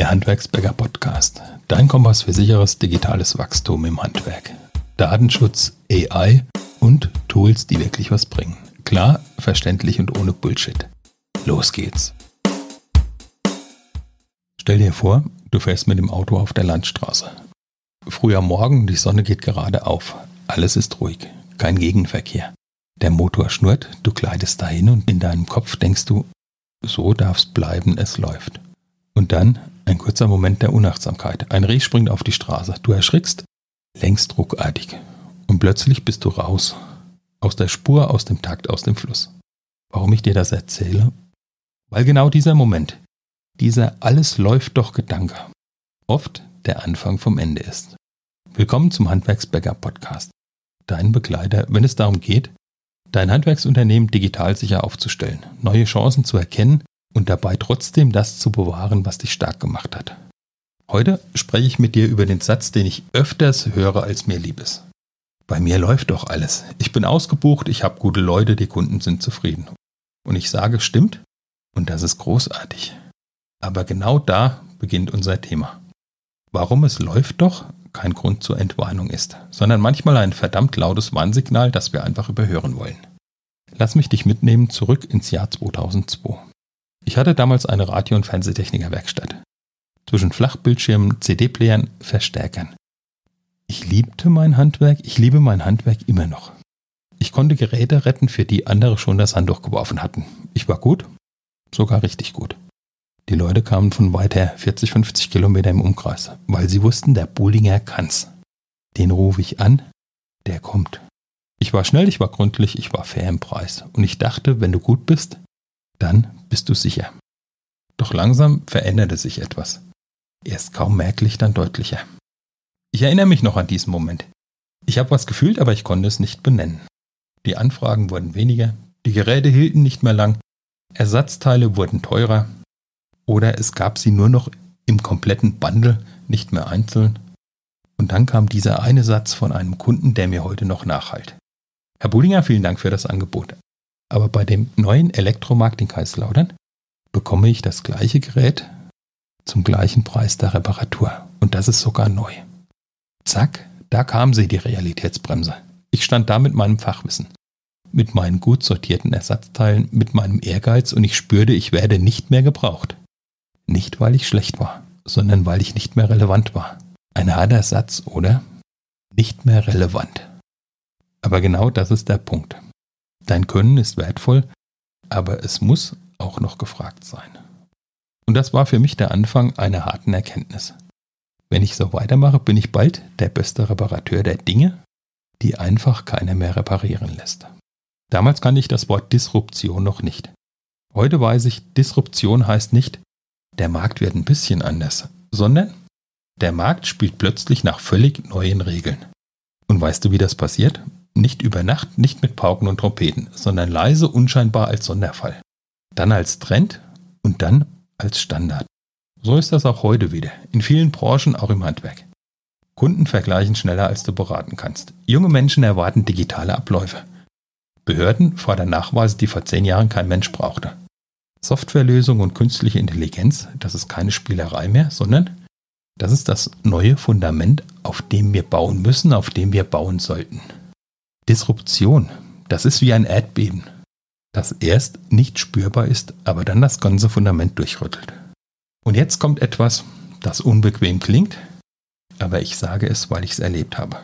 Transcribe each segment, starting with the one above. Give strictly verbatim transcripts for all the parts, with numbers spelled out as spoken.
Der Handwerksbäcker Podcast. Dein Kompass für sicheres digitales Wachstum im Handwerk. Datenschutz, A I und Tools, die wirklich was bringen. Klar, verständlich und ohne Bullshit. Los geht's. Stell dir vor, du fährst mit dem Auto auf der Landstraße. Früh am Morgen, die Sonne geht gerade auf. Alles ist ruhig, kein Gegenverkehr. Der Motor schnurrt, du gleitest dahin und in deinem Kopf denkst du, so darf's bleiben, es läuft. Und dann ein kurzer Moment der Unachtsamkeit. Ein Reh springt auf die Straße. Du erschrickst, lenkst ruckartig. Und plötzlich bist du raus. Aus der Spur, aus dem Takt, aus dem Fluss. Warum ich dir das erzähle? Weil genau dieser Moment, dieser alles läuft doch Gedanke, oft der Anfang vom Ende ist. Willkommen zum Handwerksbäcker Podcast. Dein Begleiter, wenn es darum geht, dein Handwerksunternehmen digital sicher aufzustellen, neue Chancen zu erkennen und dabei trotzdem das zu bewahren, was dich stark gemacht hat. Heute spreche ich mit dir über den Satz, den ich öfters höre, als mir lieb ist. Bei mir läuft doch alles. Ich bin ausgebucht, ich habe gute Leute, die Kunden sind zufrieden. Und ich sage, stimmt, und das ist großartig. Aber genau da beginnt unser Thema. Warum es läuft doch kein Grund zur Entwarnung ist, sondern manchmal ein verdammt lautes Warnsignal, das wir einfach überhören wollen. Lass mich dich mitnehmen zurück ins Jahr zweitausendzwei. Ich hatte damals eine Radio- und Fernsehtechniker-Werkstatt. Zwischen Flachbildschirmen, C D-Playern, Verstärkern. Ich liebte mein Handwerk, ich liebe mein Handwerk immer noch. Ich konnte Geräte retten, für die andere schon das Handtuch geworfen hatten. Ich war gut, sogar richtig gut. Die Leute kamen von weit her, vierzig, fünfzig Kilometer im Umkreis, weil sie wussten, der Buhlinger kann's. Den rufe ich an, der kommt. Ich war schnell, ich war gründlich, ich war fair im Preis. Und ich dachte, wenn du gut bist, dann bist du sicher. Doch langsam veränderte sich etwas. Erst kaum merklich, dann deutlicher. Ich erinnere mich noch an diesen Moment. Ich habe was gefühlt, aber ich konnte es nicht benennen. Die Anfragen wurden weniger, die Geräte hielten nicht mehr lang, Ersatzteile wurden teurer oder es gab sie nur noch im kompletten Bundle, nicht mehr einzeln. Und dann kam dieser eine Satz von einem Kunden, der mir heute noch nachhallt. Herr Buhlinger, vielen Dank für das Angebot. Aber bei dem neuen Elektromarkt in Kaiserslautern bekomme ich das gleiche Gerät zum gleichen Preis der Reparatur. Und das ist sogar neu. Zack, da kam sie, die Realitätsbremse. Ich stand da mit meinem Fachwissen, mit meinen gut sortierten Ersatzteilen, mit meinem Ehrgeiz und ich spürte, ich werde nicht mehr gebraucht. Nicht, weil ich schlecht war, sondern weil ich nicht mehr relevant war. Ein harter Satz, oder? Nicht mehr relevant. Aber genau das ist der Punkt. Dein Können ist wertvoll, aber es muss auch noch gefragt sein. Und das war für mich der Anfang einer harten Erkenntnis. Wenn ich so weitermache, bin ich bald der beste Reparateur der Dinge, die einfach keiner mehr reparieren lässt. Damals kannte ich das Wort Disruption noch nicht. Heute weiß ich, Disruption heißt nicht, der Markt wird ein bisschen anders, sondern der Markt spielt plötzlich nach völlig neuen Regeln. Und weißt du, wie das passiert? Nicht über Nacht, nicht mit Pauken und Trompeten, sondern leise, unscheinbar als Sonderfall. Dann als Trend und dann als Standard. So ist das auch heute wieder, in vielen Branchen, auch im Handwerk. Kunden vergleichen schneller, als du beraten kannst. Junge Menschen erwarten digitale Abläufe. Behörden fordern Nachweise, die vor zehn Jahren kein Mensch brauchte. Softwarelösungen und künstliche Intelligenz, das ist keine Spielerei mehr, sondern das ist das neue Fundament, auf dem wir bauen müssen, auf dem wir bauen sollten. Disruption, das ist wie ein Erdbeben, das erst nicht spürbar ist, aber dann das ganze Fundament durchrüttelt. Und jetzt kommt etwas, das unbequem klingt, aber ich sage es, weil ich es erlebt habe.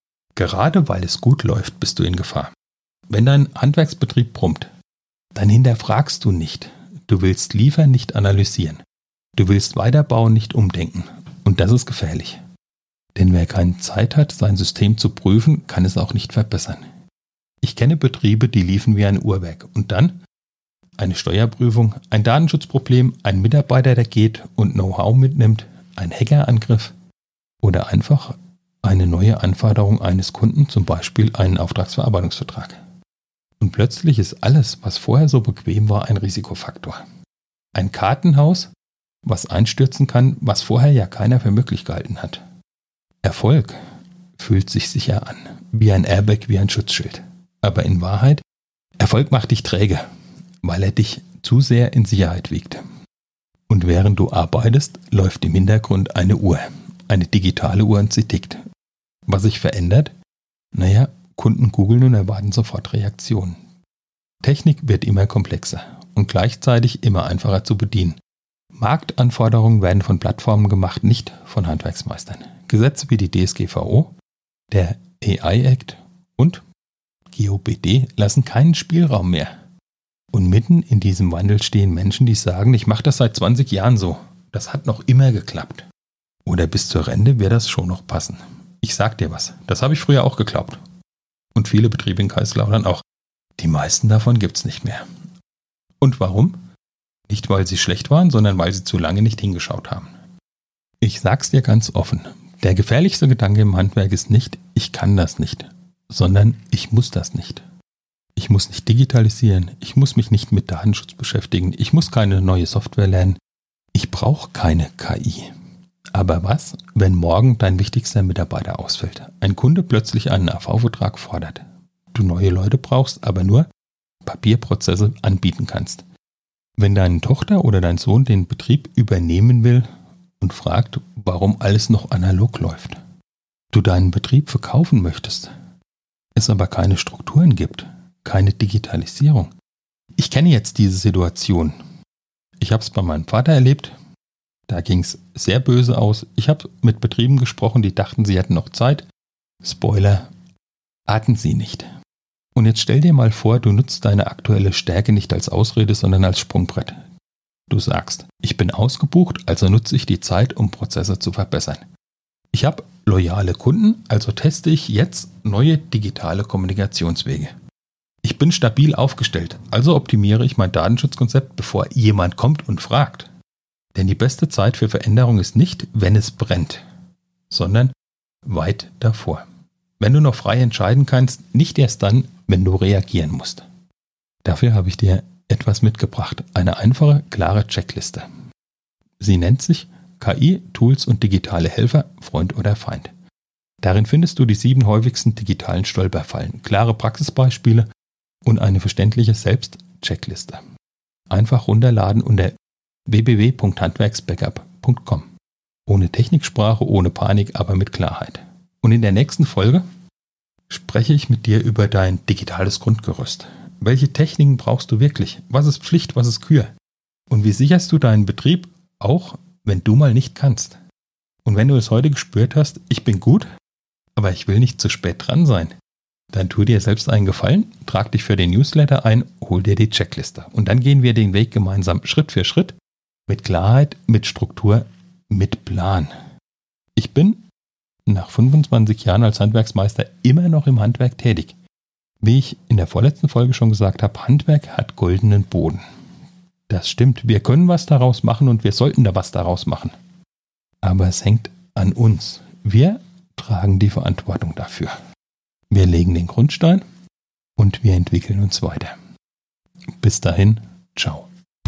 Gerade weil es gut läuft, bist du in Gefahr. Wenn dein Handwerksbetrieb brummt, dann hinterfragst du nicht. Du willst liefern, nicht analysieren. Du willst weiterbauen, nicht umdenken. Und das ist gefährlich. Denn wer keine Zeit hat, sein System zu prüfen, kann es auch nicht verbessern. Ich kenne Betriebe, die liefen wie ein Uhrwerk. Und dann eine Steuerprüfung, ein Datenschutzproblem, ein Mitarbeiter, der geht und Know-how mitnimmt, ein Hackerangriff oder einfach eine neue Anforderung eines Kunden, zum Beispiel einen Auftragsverarbeitungsvertrag. Und plötzlich ist alles, was vorher so bequem war, ein Risikofaktor. Ein Kartenhaus, was einstürzen kann, was vorher ja keiner für möglich gehalten hat. Erfolg fühlt sich sicher an, wie ein Airbag, wie ein Schutzschild. Aber in Wahrheit, Erfolg macht dich träge, weil er dich zu sehr in Sicherheit wiegt. Und Und während du arbeitest, läuft im Hintergrund eine Uhr, eine digitale Uhr, und sie tickt. Was sich verändert? Naja, Kunden googeln und erwarten sofort Reaktionen. Technik wird immer komplexer und gleichzeitig immer einfacher zu bedienen. Marktanforderungen werden von Plattformen gemacht, nicht von Handwerksmeistern. Gesetze wie die D S G V O, der A I Act und G O B D lassen keinen Spielraum mehr. Und mitten in diesem Wandel stehen Menschen, die sagen, ich mache das seit zwanzig Jahren so. Das hat noch immer geklappt. Oder bis zur Rente wird das schon noch passen. Ich sag dir was, das habe ich früher auch geglaubt. Und viele Betriebe in Kaiserslautern auch. Die meisten davon gibt es nicht mehr. Und warum? Nicht, weil sie schlecht waren, sondern weil sie zu lange nicht hingeschaut haben. Ich sag's dir ganz offen. Der gefährlichste Gedanke im Handwerk ist nicht, ich kann das nicht, sondern ich muss das nicht. Ich muss nicht digitalisieren, ich muss mich nicht mit Datenschutz beschäftigen, ich muss keine neue Software lernen, ich brauche keine K I. Aber was, wenn morgen dein wichtigster Mitarbeiter ausfällt, ein Kunde plötzlich einen A V-Vertrag fordert, du neue Leute brauchst, aber nur Papierprozesse anbieten kannst? Wenn deine Tochter oder dein Sohn den Betrieb übernehmen will und fragt, warum alles noch analog läuft, du deinen Betrieb verkaufen möchtest, es aber keine Strukturen gibt, keine Digitalisierung. Ich kenne jetzt diese Situation. Ich habe es bei meinem Vater erlebt. Da ging es sehr böse aus. Ich habe mit Betrieben gesprochen, die dachten, sie hätten noch Zeit. Spoiler, hatten sie nicht. Und jetzt stell dir mal vor, du nutzt deine aktuelle Stärke nicht als Ausrede, sondern als Sprungbrett. Du sagst, ich bin ausgebucht, also nutze ich die Zeit, um Prozesse zu verbessern. Ich habe loyale Kunden, also teste ich jetzt neue digitale Kommunikationswege. Ich bin stabil aufgestellt, also optimiere ich mein Datenschutzkonzept, bevor jemand kommt und fragt. Denn die beste Zeit für Veränderung ist nicht, wenn es brennt, sondern weit davor. Wenn du noch frei entscheiden kannst, nicht erst dann, wenn du reagieren musst. Dafür habe ich dir etwas mitgebracht, eine einfache, klare Checkliste. Sie nennt sich K I, Tools und digitale Helfer, Freund oder Feind. Darin findest du die sieben häufigsten digitalen Stolperfallen, klare Praxisbeispiele und eine verständliche Selbstcheckliste. Einfach runterladen unter w w w punkt handwerksbackup punkt com. Ohne Techniksprache, ohne Panik, aber mit Klarheit. Und in der nächsten Folge spreche ich mit dir über dein digitales Grundgerüst. Welche Techniken brauchst du wirklich? Was ist Pflicht, was ist Kür? Und wie sicherst du deinen Betrieb, auch wenn du mal nicht kannst? Und wenn du es heute gespürt hast, ich bin gut, aber ich will nicht zu spät dran sein, dann tu dir selbst einen Gefallen, trag dich für den Newsletter ein, hol dir die Checkliste. Und dann gehen wir den Weg gemeinsam Schritt für Schritt, mit Klarheit, mit Struktur, mit Plan. Ich bin nach fünfundzwanzig Jahren als Handwerksmeister immer noch im Handwerk tätig. Wie ich in der vorletzten Folge schon gesagt habe, Handwerk hat goldenen Boden. Das stimmt, wir können was daraus machen und wir sollten da was daraus machen. Aber es hängt an uns. Wir tragen die Verantwortung dafür. Wir legen den Grundstein und wir entwickeln uns weiter. Bis dahin, ciao.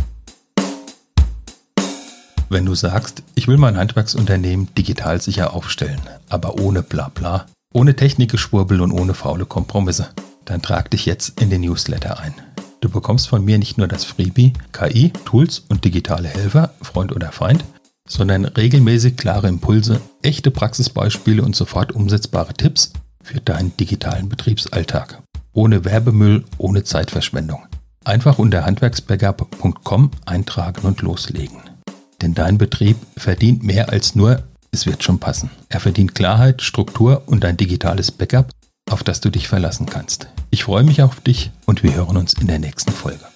Wenn du sagst, ich will mein Handwerksunternehmen digital sicher aufstellen, aber ohne Blabla, ohne Technikgeschwurbel und ohne faule Kompromisse, dann trag dich jetzt in den Newsletter ein. Du bekommst von mir nicht nur das Freebie, K I, Tools und digitale Helfer, Freund oder Feind, sondern regelmäßig klare Impulse, echte Praxisbeispiele und sofort umsetzbare Tipps für deinen digitalen Betriebsalltag. Ohne Werbemüll, ohne Zeitverschwendung. Einfach unter handwerksbackup punkt com eintragen und loslegen. Denn dein Betrieb verdient mehr als nur, es wird schon passen. Er verdient Klarheit, Struktur und ein digitales Backup, auf das du dich verlassen kannst. Ich freue mich auf dich und wir hören uns in der nächsten Folge.